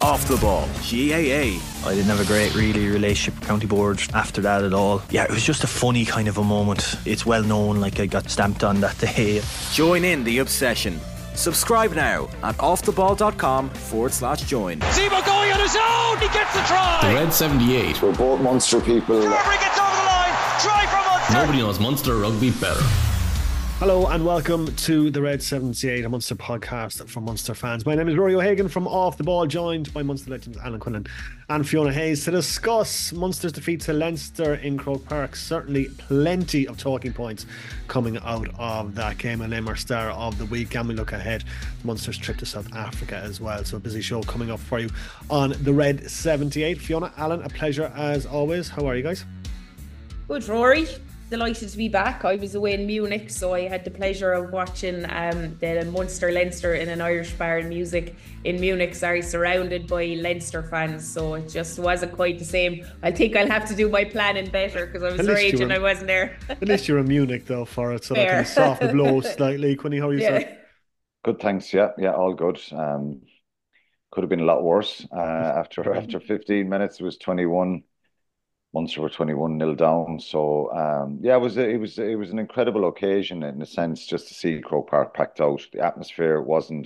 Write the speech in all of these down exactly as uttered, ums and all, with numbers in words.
Off the Ball, G A A. I didn't have a great really relationship with County Board after that at all. Yeah, it was just a funny kind of a moment. It's well known, like I got stamped on that day. Join in the obsession. Subscribe now at offtheball.com forward slash join. Zebo going on his own, he gets the try. The Red seventy-eight. We're both Munster people. Carberry gets over the line, try for Munster. Nobody knows Munster rugby better. Hello and welcome to the Red seventy-eight, a Munster podcast for Munster fans. My name is Rory O'Hagan from Off the Ball, joined by Munster legends Alan Quinlan and Fiona Hayes to discuss Munster's defeat to Leinster in Croke Park. Certainly plenty of talking points coming out of that game, and name our star of the week, and we look ahead to Munster's trip to South Africa as well. So a busy show coming up for you on the Red seventy-eight. Fiona, Alan, a pleasure as always. How are you guys? Good, Rory. Delighted to be back. I was away in Munich, so I had the pleasure of watching um, the Munster Leinster in an Irish bar and music in Munich, sorry, surrounded by Leinster fans, so it just wasn't quite the same. I think I'll have to do my planning better because I was raging were, I wasn't there. At least you're in Munich though for it, so Fair. That can soften the blow slightly. Quinny, how are you, yeah. sir? Good, thanks. Yeah, yeah, all good. Um, could have been a lot worse. Uh, after after fifteen minutes, it was twenty-one. Munster were twenty-one nil down, so um, yeah, it was a, it was it was an incredible occasion in a sense, just to see Croke Park packed out. The atmosphere wasn't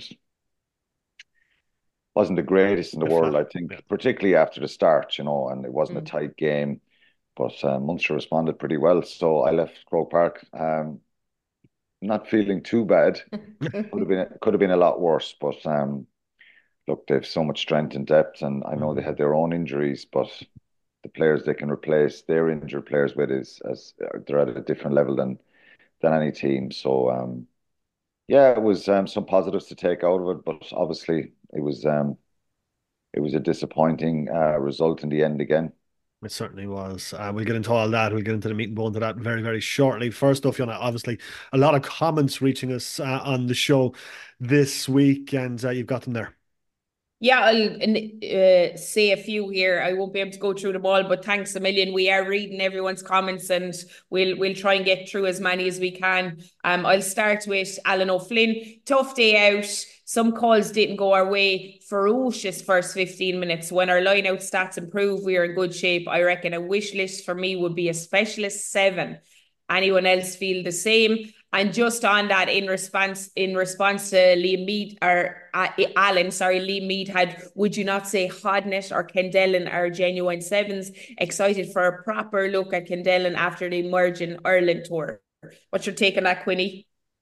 wasn't the greatest in the world, I think, yeah. particularly after the start, you know, and it wasn't mm. a tight game, but uh, Munster responded pretty well. So I left Croke Park um, not feeling too bad. could have been could have been a lot worse, but um, look, they have so much strength and depth, and I know mm. they had their own injuries, but the players they can replace their injured players with is as they're at a different level than than any team. So um, yeah, it was um, some positives to take out of it, but obviously it was um, it was a disappointing uh, result in the end again. It certainly was. Uh, we'll get into all that. We'll get into the meat and bone of that very, very shortly. First off, you know, obviously a lot of comments reaching us uh, on the show this week, and uh, you've got them there. Yeah, I'll uh, say a few here. I won't be able to go through them all, but thanks a million. We are reading everyone's comments, and we'll we'll try and get through as many as we can. Um, I'll start with Alan O'Flynn. Tough day out. Some calls didn't go our way. Ferocious first fifteen minutes. When our line-out stats improve, we are in good shape. I reckon a wish list for me would be a specialist seven. Anyone else feel the same? And just on that, in response, in response to Liam Mead or uh, Alan, sorry, Liam Mead had, would you not say Hodnett or Kendellen are genuine sevens? Excited for a proper look at Kendellen after the emerging Ireland tour. What's your take on that, Quinny?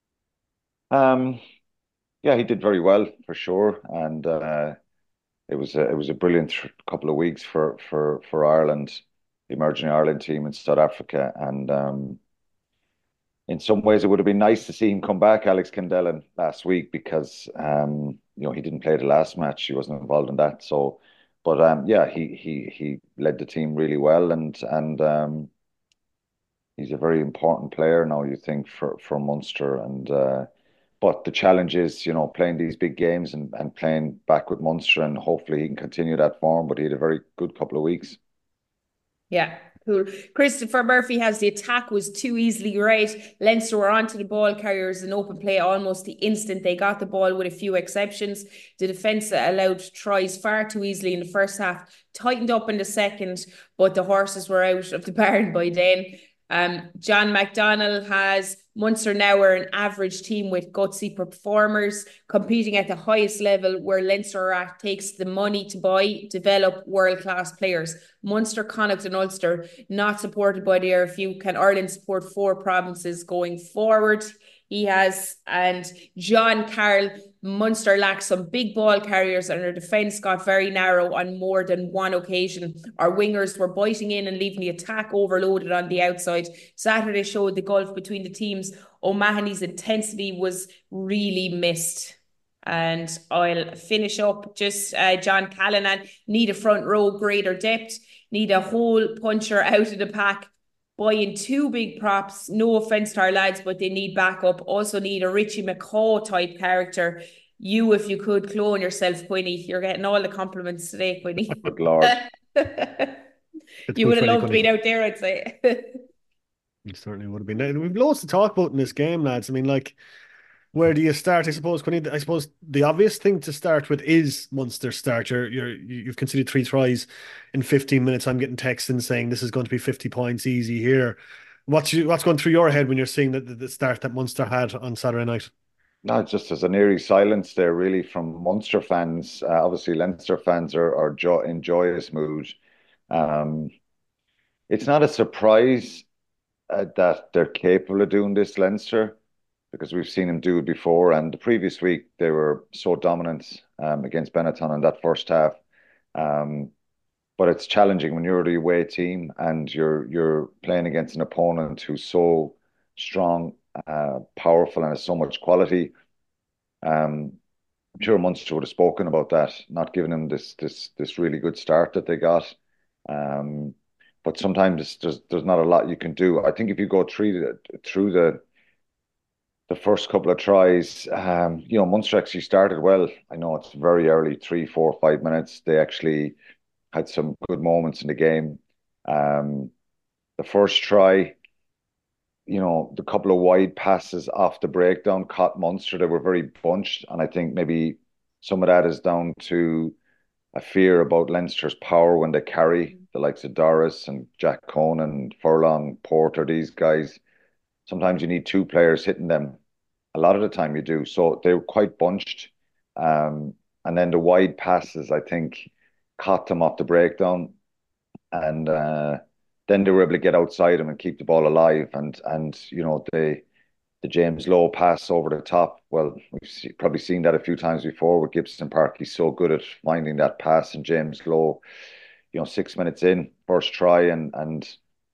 Um, yeah, he did very well for sure, and uh, it was a, it was a brilliant couple of weeks for for for Ireland, the emerging Ireland team in South Africa, and. Um, In some ways, it would have been nice to see him come back, Alex Kendellen, last week because um, you know he didn't play the last match; he wasn't involved in that. So, but um, yeah, he he he led the team really well, and and um, he's a very important player now. You think for for Munster, and uh, but the challenge is, you know, playing these big games and and playing back with Munster, and hopefully he can continue that form. But he had a very good couple of weeks. Yeah. Cool. Christopher Murphy has the attack was too easily right. Leinster were onto the ball carriers in open play almost the instant they got the ball, with a few exceptions. The defence allowed tries far too easily in the first half, tightened up in the second, but the horses were out of the barn by then. Um, John McDonnell has Munster now are an average team with gutsy performers competing at the highest level, where Leinster at takes the money to buy, develop world-class players. Munster, Connacht and Ulster not supported by the R F U. Can Ireland support four provinces going forward? He has, and John Carroll, Munster lacks some big ball carriers and our defence got very narrow on more than one occasion. Our wingers were biting in and leaving the attack overloaded on the outside. Saturday showed the gulf between the teams. O'Mahony's intensity was really missed. And I'll finish up just uh, John Callanan. Need a front row, greater depth. Need a whole puncher out of the pack. Buying two big props, no offence to our lads, but they need backup. Also need a Richie McCaw type character. You, if you could, clone yourself, Quinny. You're getting all the compliments today, Quinny. Good Lord. You would have loved being out there, I'd say. You certainly would have been. We've loads to talk about in this game, lads. I mean, like, Where do you start? I suppose, Quinny, I suppose the obvious thing to start with is Munster start. You're, you're, you've conceded three tries in fifteen minutes. I'm getting texts in saying this is going to be fifty points easy here. What's you, what's going through your head when you're seeing the, the start that Munster had on Saturday night? No, just as an eerie silence there, really, from Munster fans. Uh, obviously, Leinster fans are, are jo in joyous mood. Um, it's not a surprise uh, that they're capable of doing this, Leinster, because we've seen them do it before. And the previous week, they were so dominant um, against Benetton in that first half. Um, but it's challenging when you're the away team and you're you're playing against an opponent who's so strong, uh, powerful, and has so much quality. Um, I'm sure Munster would have spoken about that, not giving them this this this really good start that they got. Um, but sometimes there's there's not a lot you can do. I think if you go through the through the the first couple of tries, um, you know, Munster actually started well. I know it's very early, three, four, five minutes. They actually had some good moments in the game. Um, the first try, you know, the couple of wide passes off the breakdown caught Munster. They were very bunched, and I think maybe some of that is down to a fear about Leinster's power when they carry the likes of Doris and Jack Conan, Furlong, Porter, these guys. Sometimes you need two players hitting them. A lot of the time you do. So they were quite bunched. Um, and then the wide passes, I think, caught them off the breakdown. And uh, then they were able to get outside them and keep the ball alive. And, and you know, they, the James Lowe pass over the top, well, we've see, probably seen that a few times before with Gibson Park. He's so good at finding that pass. And James Lowe, you know, six minutes in, first try, and and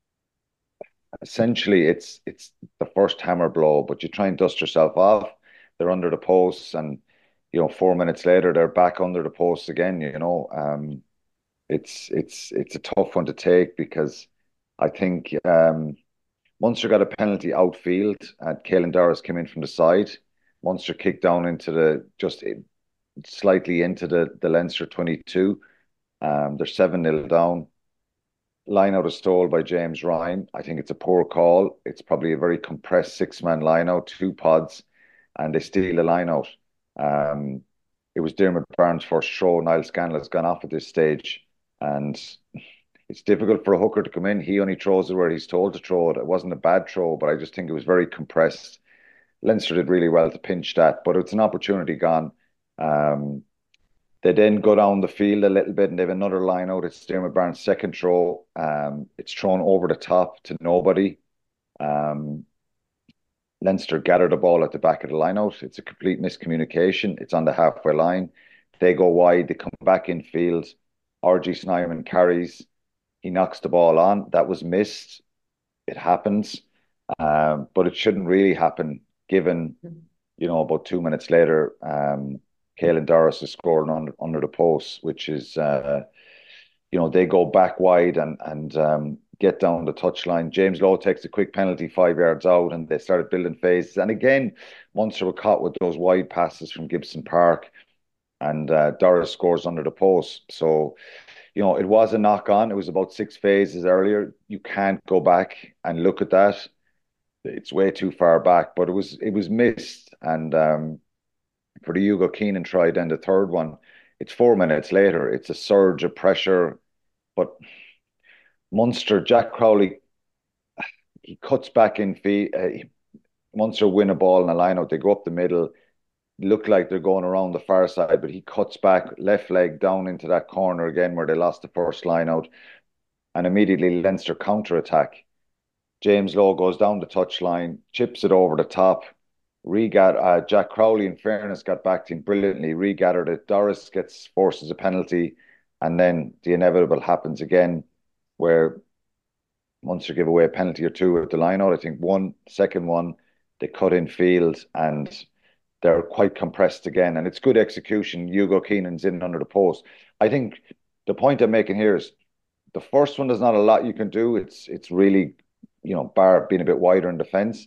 essentially it's it's the first hammer blow, but you try and dust yourself off. They're under the posts, and you know, four minutes later they're back under the posts again. You know, um, it's it's it's a tough one to take because I think um, Munster got a penalty outfield, and Caelan Doris came in from the side. Munster kicked down into the just slightly into the the Leinster twenty-two. Um, they're seven nil down. Line out is stole by James Ryan. I think it's a poor call. It's probably a very compressed six-man line out, two pods, and they steal the line out. Um, it was Dermot Barnes' first throw. Niall Scannell has gone off at this stage, and it's difficult for a hooker to come in. He only throws it where he's told to throw it. It wasn't a bad throw, but I just think it was very compressed. Leinster did really well to pinch that, but it's an opportunity gone. Um, They then go down the field a little bit and they have another line out. It's Dermot Barnes' second throw. Um, it's thrown over the top to nobody. Um, Leinster gather the ball at the back of the line out. It's a complete miscommunication. It's on the halfway line. They go wide. They come back in field. R G Snyman carries. He knocks the ball on. That was missed. It happens. Um, but it shouldn't really happen given, you know, about two minutes later, um, Caelan Doris is scoring under, under the post, which is, uh, you know, they go back wide and and um, get down the touchline. James Lowe takes a quick penalty five yards out, and they started building phases. And again, Munster were caught with those wide passes from Gibson Park, and uh, Doris scores under the post. So, you know, it was a knock on. It was about six phases earlier. You can't go back and look at that. It's way too far back, but it was it was missed. And um, for the Hugo Keenan try, then the third one, it's four minutes later. It's a surge of pressure, but Munster, Jack Crowley, he cuts back in feet. Uh, Munster win a ball in a line out. They go up the middle, look like they're going around the far side, but he cuts back, left leg down into that corner again where they lost the first line out, and immediately Leinster counter attack. James Lowe goes down the touchline, chips it over the top. Regat uh, Jack Crowley, in fairness, got back to him brilliantly, regathered it. Doris gets forces a penalty, and then the inevitable happens again, where Munster give away a penalty or two at the line out. I think one, second one, they cut in field and they're quite compressed again. And it's good execution. Hugo Keenan's in under the post. I think the point I'm making here is the first one, there's not a lot you can do. It's it's really, you know, bar being a bit wider in defence.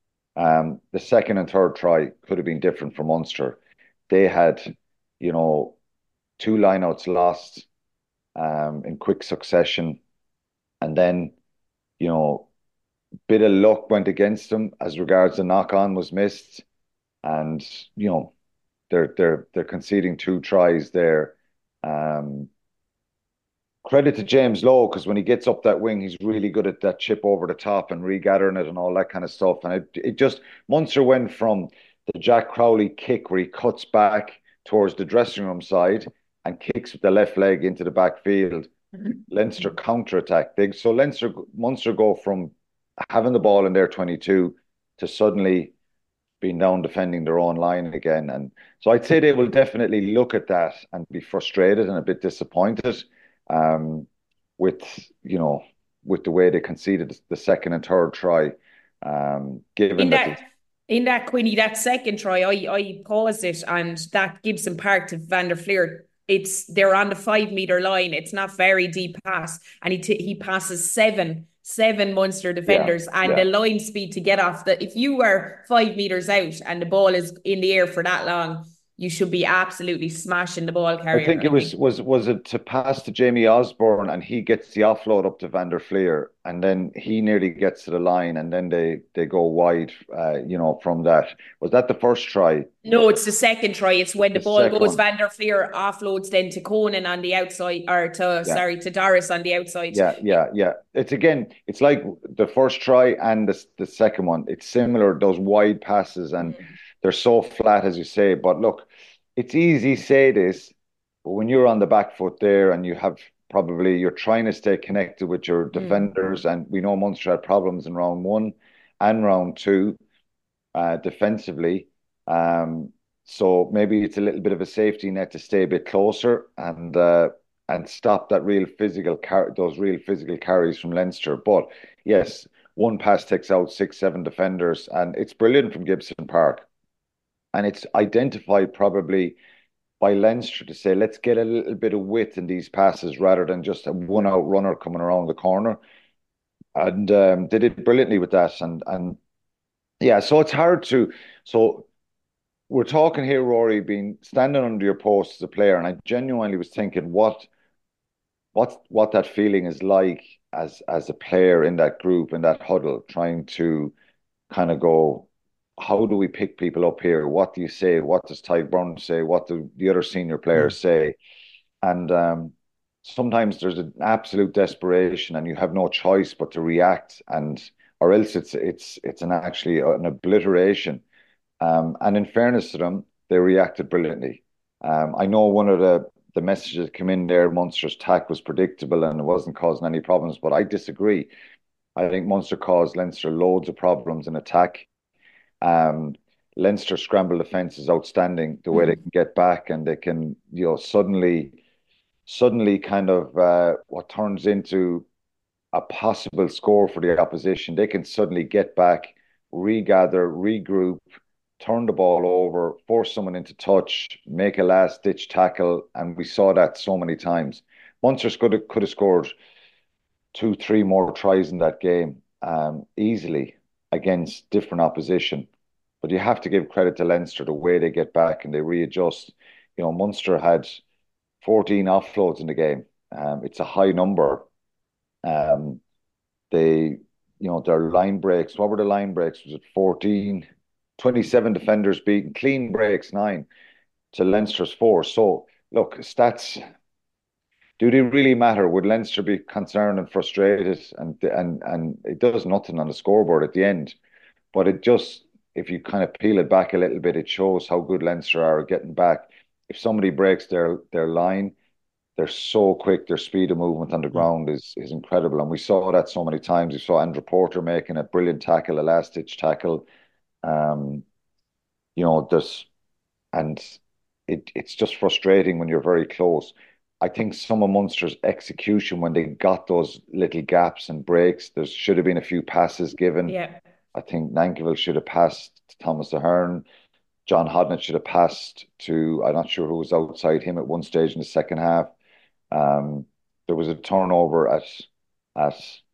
Um, the second and third try could have been different for Munster. They had, you know, two lineouts lost um, in quick succession. And then, you know, bit of luck went against them as regards the knock-on was missed. and you know they're they're they're conceding two tries there. Um, credit to James Lowe, because when he gets up that wing, he's really good at that chip over the top and regathering it and all that kind of stuff. And it, it just, Munster went from the Jack Crowley kick where he cuts back towards the dressing room side and kicks with the left leg into the back field. Leinster counter-attack. They, so Leinster, Munster go from having the ball in their twenty-two to suddenly being down defending their own line again. And so I'd say they will definitely look at that and be frustrated and a bit disappointed um, with, you know, with the way they conceded the second and third try. Um, given in that, that, in that Quinny, that second try, I, I paused it, and that Gibson Park to Van der Fleer, it's they're on the five meter line. It's not very deep pass, and he t- he passes seven seven Munster defenders, yeah, and yeah. the line speed to get off the. If you were five meters out and the ball is in the air for that long, you should be absolutely smashing the ball carrier. I think it I was think. was was it to pass to Jamie Osborne, and he gets the offload up to Van der Fleer, and then he nearly gets to the line, and then they they go wide. Uh, you know, from that, was that the first try? No, it's the second try. It's when the, the ball goes. One. Van der Fleer offloads then to Conan on the outside, or to yeah. sorry to Doris on the outside. Yeah, yeah, yeah. It's again, it's like the first try and the the second one. It's similar, those wide passes, and mm. they're so flat, as you say. But look, it's easy to say this, but when you're on the back foot there and you have probably, you're trying to stay connected with your defenders, mm. and we know Munster had problems in round one and round two uh, defensively. Um, so maybe it's a little bit of a safety net to stay a bit closer and uh, and stop that real physical car- those real physical carries from Leinster. But yes, one pass takes out six, seven defenders, and it's brilliant from Gibson Park. And it's identified probably by Leinster to say, let's get a little bit of width in these passes rather than just a one-out runner coming around the corner. And um, they did brilliantly with that. And and yeah, so it's hard to... So we're talking here, Rory, being standing under your post as a player, and I genuinely was thinking what what what that feeling is like as as a player in that group, in that huddle, trying to kind of go, how do we pick people up here? What do you say? What does Tadhg Beirne say? What do the other senior players mm. say? And um, sometimes there's an absolute desperation, and you have no choice but to react, and or else it's it's it's an actually an obliteration. Um, and in fairness to them, they reacted brilliantly. Um, I know one of the, the messages that came in there, Munster's attack was predictable and it wasn't causing any problems, but I disagree. I think Munster caused Leinster loads of problems in attack. Um, Leinster scramble defence is outstanding, the way mm. they can get back, and they can, you know, suddenly, suddenly kind of uh, what turns into a possible score for the opposition. They can suddenly get back, regather, regroup, turn the ball over, force someone into touch, make a last-ditch tackle, and we saw that so many times. Munster could have, could have scored two, three more tries in that game um, easily against different opposition. But you have to give credit to Leinster, the way they get back and they readjust. You know, Munster had fourteen offloads in the game. Um, it's a high number. Um, they, you know, their line breaks, what were the line breaks? Was it fourteen? twenty-seven defenders beaten, clean breaks, nine to Leinster's four. So, look, stats, do they really matter? Would Leinster be concerned and frustrated? And and and it does nothing on the scoreboard at the end. But it just, if you kind of peel it back a little bit, it shows how good Leinster are at getting back. If somebody breaks their, their line, they're so quick. Their speed of movement on the ground is is incredible. And we saw that so many times. We saw Andrew Porter making a brilliant tackle, a last-ditch tackle. Um, you know, there's, and it it's just frustrating when you're very close. I think some of Munster's execution, when they got those little gaps and breaks, there should have been a few passes given. Yeah. I think Nankerville should have passed to Thomas Ahern. John Hodnett should have passed to, I'm not sure who was outside him at one stage in the second half. Um, there was a turnover at at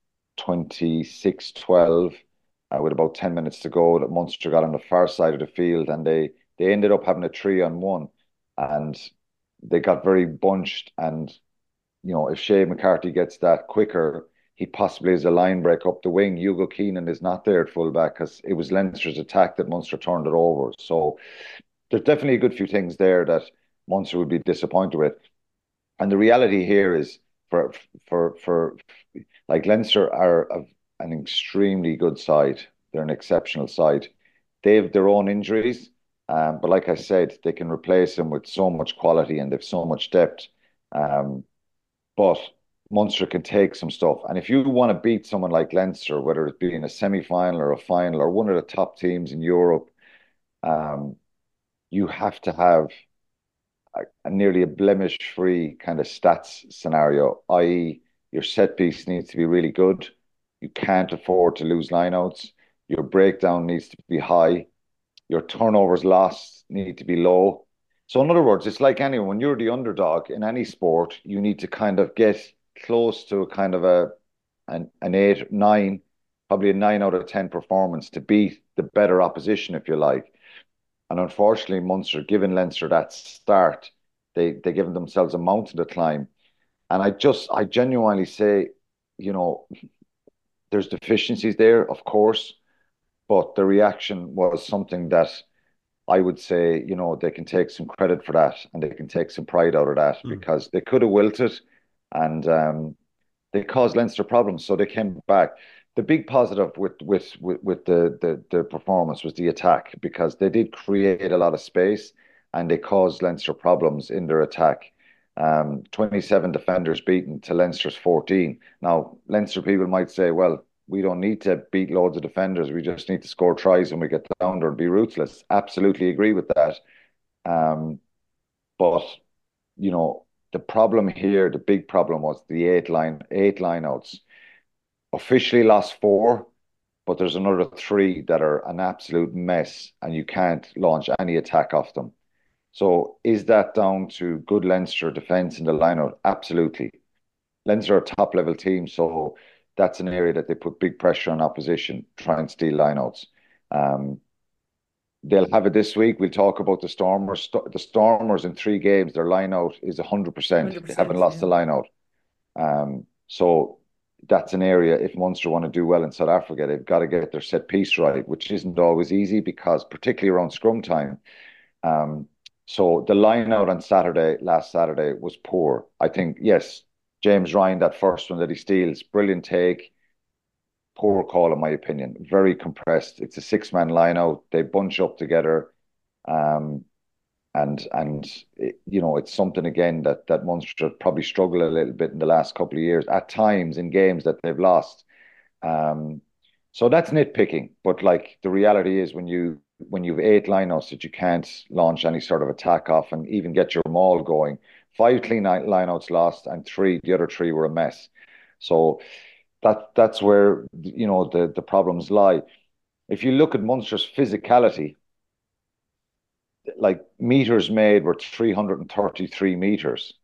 twenty-six twelve. Uh, with about ten minutes to go, that Munster got on the far side of the field, and they they ended up having a three on one, and they got very bunched. And you know, if Shea McCarthy gets that quicker, he possibly is a line break up the wing. Hugo Keenan is not there at fullback because it was Leinster's attack that Munster turned it over. So there's definitely a good few things there that Munster would be disappointed with. And the reality here is for for for like Leinster are a, an extremely good side. They're an exceptional side. They have their own injuries, um, but like I said, they can replace them with so much quality and they've so much depth. Um, but Munster can take some stuff. And if you want to beat someone like Leinster, whether it be in a semi-final or a final or one of the top teams in Europe, um, you have to have a, a nearly a blemish-free kind of stats scenario, that is your set piece needs to be really good. You can't afford to lose lineouts. Your breakdown needs to be high. Your turnovers lost need to be low. So in other words, it's like anyone, when you're the underdog in any sport, you need to kind of get close to a kind of a an, an eight, nine, probably a nine out of ten performance to beat the better opposition, if you like. And unfortunately, Munster, given Leinster that start, they they given themselves a mountain to climb. And I just, I genuinely say, you know, there's deficiencies there, of course, but the reaction was something that I would say, you know, they can take some credit for that and they can take some pride out of that mm. because they could have wilted and um, they caused Leinster problems, so they came back. The big positive with with with, with the, the the performance was the attack, because they did create a lot of space and they caused Leinster problems in their attack. Um, twenty-seven defenders beaten to Leinster's fourteen. Now, Leinster people might say, well, we don't need to beat loads of defenders. We just need to score tries when we get down there and be ruthless. Absolutely agree with that. Um, but, you know, the problem here, the big problem was the eight line, eight lineouts. Officially lost four, but there's another three that are an absolute mess and you can't launch any attack off them. So is that down to good Leinster defence in the lineout? Absolutely. Leinster are a top level team, so that's an area that they put big pressure on opposition, try and steal lineouts. Um, they'll have it this week. We'll talk about the Stormers. St- the Stormers in three games, their lineout is one hundred percent. one hundred percent they haven't lost yeah. the lineout. Um, so that's an area, if Munster want to do well in South Africa, they've got to get their set piece right, which isn't always easy because particularly around scrum time. Um, so the lineout on Saturday, last Saturday, was poor. I think, yes, James Ryan, that first one that he steals, brilliant take. Poor call, in my opinion. Very compressed. It's a six-man line-out. They bunch up together. Um, and, and it, you know, it's something, again, that, that Munster probably struggled a little bit in the last couple of years, at times in games that they've lost. Um, so that's nitpicking. But, like, the reality is when you when you've eight lineouts that you can't launch any sort of attack off and even get your maul going, five clean lineouts lost and three, the other three were a mess. So that that's where, you know, the, the problems lie. If you look at Munster's physicality, like meters made were three hundred thirty-three meters.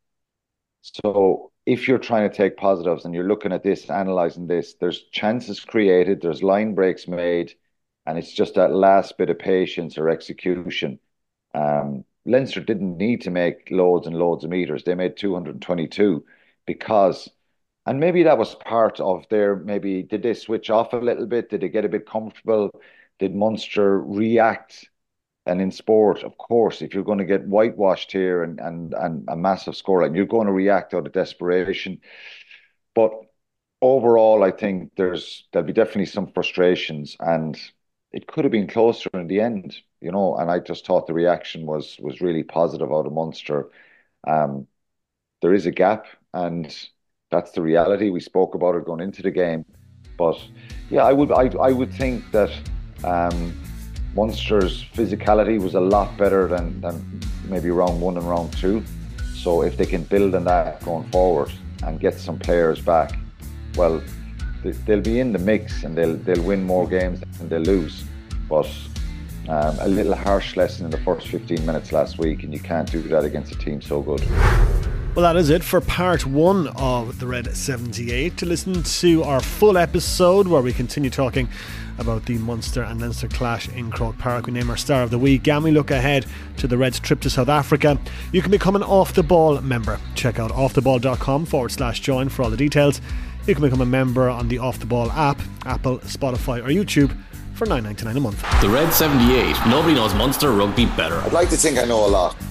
So if you're trying to take positives and you're looking at this, analysing this, there's chances created, there's line breaks made, and it's just that last bit of patience or execution. Um, Leinster didn't need to make loads and loads of meters. They made two hundred twenty-two because, and maybe that was part of their, maybe, did they switch off a little bit? Did they get a bit comfortable? Did Munster react? And in sport, of course, if you're going to get whitewashed here and, and, and a massive scoreline, you're going to react out of desperation. But overall, I think there's there'll be definitely some frustrations, and it could have been closer in the end, you know, and I just thought the reaction was was really positive out of Munster. Um, there is a gap, and that's the reality. We spoke about it going into the game. But yeah, I would I, I would think that um, Munster's physicality was a lot better than, than maybe round one and round two. So if they can build on that going forward and get some players back, well, they'll be in the mix and they'll they'll win more games than they'll lose. But um, a little harsh lesson in the first fifteen minutes last week, and you can't do that against a team so good. Well, that is it for part one of the Red seventy-eight. To listen to our full episode where we continue talking about the Munster and Leinster clash in Croke Park, we name our star of the week, and we look ahead to the Reds' trip to South Africa, you can become an Off The Ball member. Check out offtheball.com forward slash join for all the details. You can become a member on the Off the Ball app, Apple, Spotify or YouTube for nine ninety-nine a month. The Red seventy-eight. Nobody knows Munster rugby better. I'd like to think I know a lot.